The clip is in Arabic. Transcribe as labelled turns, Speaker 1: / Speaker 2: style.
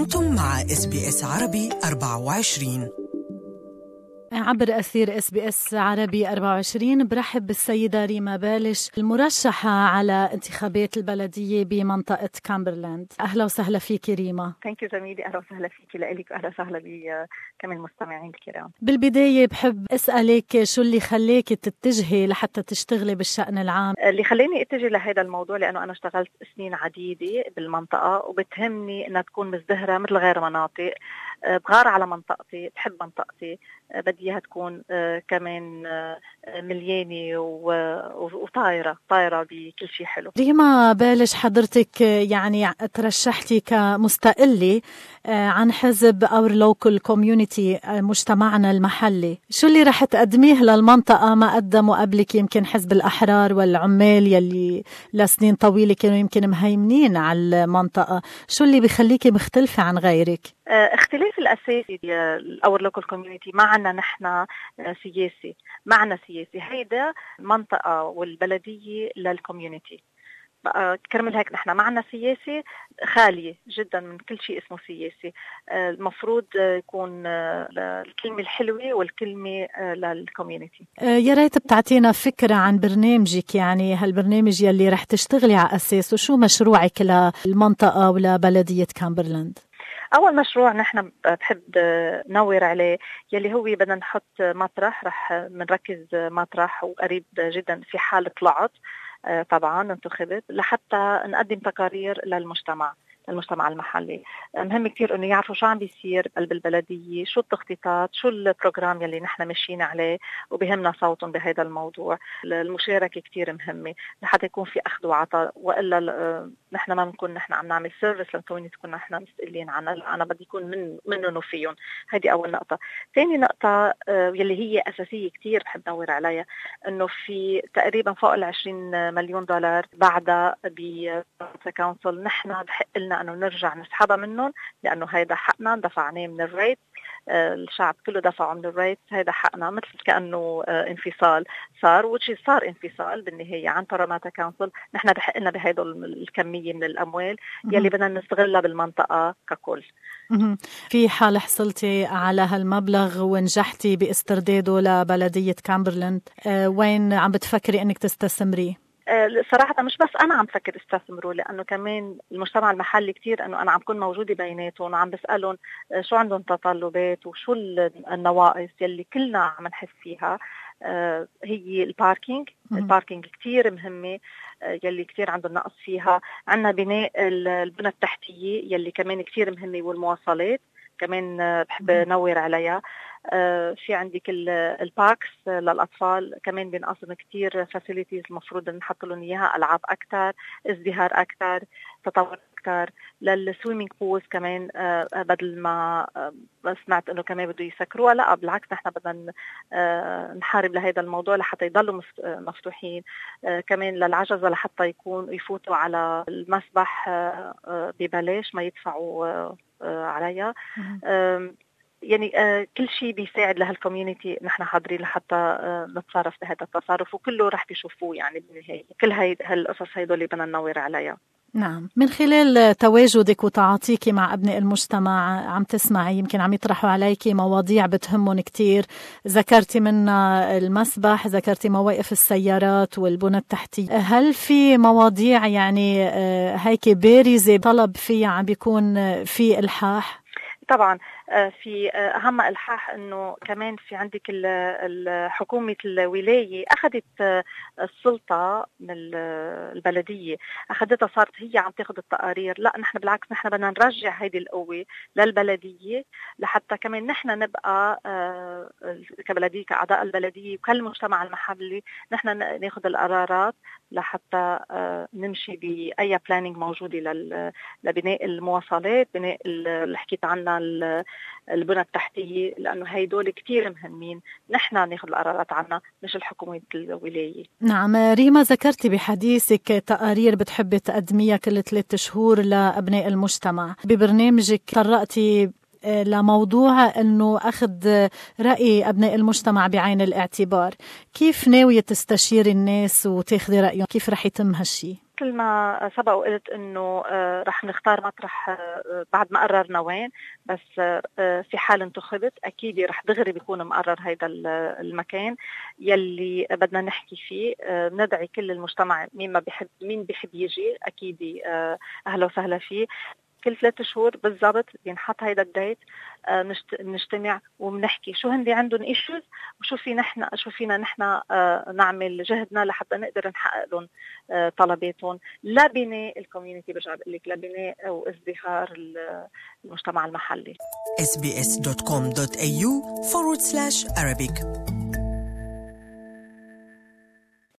Speaker 1: أنتم مع SBS عربي 24.
Speaker 2: عبر أثير SBS عربي 24 برحب بالسيدة ريما بالش المرشحة على انتخابات البلدية بمنطقة كامبرلاند. أهلا وسهلا فيك ريما.
Speaker 3: ثانك زميلي، أهلا وسهلا فيك لإلك وأهلا وسهلا كمان المستمعين الكرام.
Speaker 2: بالبداية بحب أسألك شو اللي خليك تتجهي لحتى تشتغلي بالشأن العام؟
Speaker 3: اللي خليني اتجه لهذا الموضوع لأنه أنا اشتغلت سنين عديدة بالمنطقة وبتهمني أنها تكون مزدهرة مثل غير مناطق. بغار على منطقتي، بحب منطقتي، بدي اياها تكون كمان مليانة وطايرة بكل شيء حلو.
Speaker 2: ريما بالش، حضرتك يعني ترشحتي كمستقلة عن حزب Our Local Community، مجتمعنا المحلي. شو اللي رح تقدميه للمنطقة ما قدموا قبلك يمكن حزب الأحرار والعمال يلي لسنين طويلة كانوا يمكن مهيمنين على المنطقة؟ شو اللي بيخليكي مختلفة عن غيرك؟
Speaker 3: اختلاف الأساسي Our Local Community معنا نحن سياسي، معنا سياسي. هيدا منطقة والبلدية للكوميونيتي. كرمل هيك نحن معنا سياسي خالية جدا من كل شيء اسمه سياسي. المفروض يكون الكلمة الحلوة والكلمة للكوميونيتي.
Speaker 2: يا ريت بتعطينا فكرة عن برنامجك، يعني هالبرنامج يلي رح تشتغلي على أساسه. شو مشروعك للمنطقة ولبلدية كامبرلاند؟
Speaker 3: أول مشروع نحن بحب نور عليه يلي هو بدنا نحط مطرح، رح منركز مطرح وقريب جدا في حال طلعت طبعا انتخبت لحتى نقدم تقارير للمجتمع المحلي. مهم كتير انه يعرفوا شو عم بيصير قلب البلدية، شو التخطيطات، شو البروجرام يلي نحن ماشيين عليه، وبهمنا صوتهم بهذا الموضوع. المشاركة كتير مهمة لحتى يكون في أخذ وعطاء، وإلا نحن ما بنكون نحن عم نعمل سيرفيس للكوميونتي تكون نحن مسؤولين عنها. أنا بدي يكون منهم وفيهم. هذه أول نقطة. ثاني نقطة يلي هي أساسية كتير بحب نور عليها، إنه في تقريبا فوق 20 مليون دولار بعدها بكونسل نحن بحق لنا أنه نرجع نسحبها منهم، لأنه هيدا حقنا دفعناه من الريت. الشعب كله دفعه من الريت، هيدا حقنا. مثل كأنه انفصال صار صار انفصال بالنهاية عن باراماتا كونسل. نحن بحق لنا بهيدا الكمية من الأموال يلي بدنا نستغلها بالمنطقة ككل.
Speaker 2: في حال حصلتي على هالمبلغ ونجحتي باسترداده لبلدية كامبرلاند، وين عم بتفكري أنك تستثمريه؟
Speaker 3: صراحة مش بس أنا عم فكر استثمره، لأنه كمان المجتمع المحلي كتير أنه أنا عم كون موجودة بيناتهم وعم بسألهم شو عندهم تطلبات وشو النواقص يلي كلنا عم نحس فيها. هي الباركينج كتير مهمة يلي كتير عندهم نقص فيها. عنا بناء البنى التحتية يلي كمان كتير مهمة، والمواصلات كمان بحب نور عليها. في عندك الباركس للأطفال كمان بينقصن كتير فاسيليتيز، المفروض نحط لهم إياها، ألعاب أكتر، ازدهار أكتر، تطور أكتر. للسويمينج بولز كمان بدل ما سمعت إنه كمان بده يسكروها، لا بالعكس نحن بدنا نحارب لهذا الموضوع لحتى يضلوا مفتوحين. كمان للعجزة لحتى يفوتوا على المسبح ببلاش، ما يدفعوا عليها. يعني كل شيء بيساعد لهالكوميونيتي نحن حاضرين لحتى نتصرف بهذا التصرف، وكله رح بيشوفوه يعني بالنهاية. كل هالقصص هيدول اللي بدنا ننور عليها.
Speaker 2: نعم، من خلال تواجدك وتعاطيك مع أبناء المجتمع عم تسمعي يمكن عم يطرحوا عليك مواضيع بتهمهم كتير. ذكرتي منها المسبح، ذكرتي مواقف السيارات والبنى التحتية. هل في مواضيع يعني هيك بارزة طلب فيها عم بيكون في إلحاح؟
Speaker 3: طبعا في أهم إلحاح أنه كمان في عندك حكومة الولاية أخذت السلطة من البلدية، أخذتها، صارت هي عم تاخذ التقارير. لا نحن بالعكس، نحن بدنا نرجع هيدي القوة للبلدية لحتى كمان نحن نبقى كبلدية، كأعضاء البلدية وكالمجتمع المحلي نحن ناخذ القرارات لحتى نمشي بأي بلانينج موجودة لبناء المواصلات، بناء اللي حكيت عنها البنى التحتية، لأنه هيدول كتير مهمين نحن ناخذ القرارات عنها مش الحكومة الولاية.
Speaker 2: نعم ريما، ذكرتي بحديثك تقارير بتحبي تقدميها كل 3 شهور لأبناء المجتمع. ببرنامجك طرقتي لموضوع أنه أخذ رأي أبناء المجتمع بعين الاعتبار. كيف ناوية تستشير الناس وتاخذي رأيهم؟ كيف رح يتم هالشي؟
Speaker 3: مثل ما سبق وقلت انه رح نختار مطرح بعد ما قررنا وين، بس في حال انتخبت اكيد رح دغري بيكون مقرر هيدا المكان يلي بدنا نحكي فيه. ندعي كل المجتمع، مين بيحب يجي اكيد اهلا وسهلا فيه. كل 3 شهور بالضبط بينحط هيدا الديت، بنجتمع وبنحكي شو هندي عندهم ايشوز وشو فينا نحن نعمل جهدنا لحتى نقدر نحقق لهم طلباتهم لبناء الكوميونتي. برجع بقول لك لبناء وازدهار المجتمع المحلي.
Speaker 1: sbs.com.au/Arabic